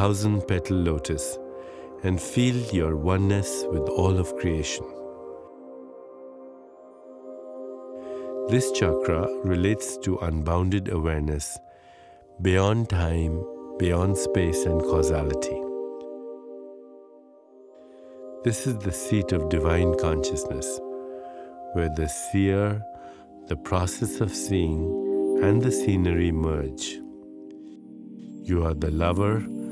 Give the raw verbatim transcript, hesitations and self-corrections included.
thousand petal lotus and feel your oneness with all of creation. This chakra relates to unbounded awareness beyond time, beyond space and causality. This is the seat of divine consciousness, where the seer, the process of seeing, and the scenery merge. You are the lover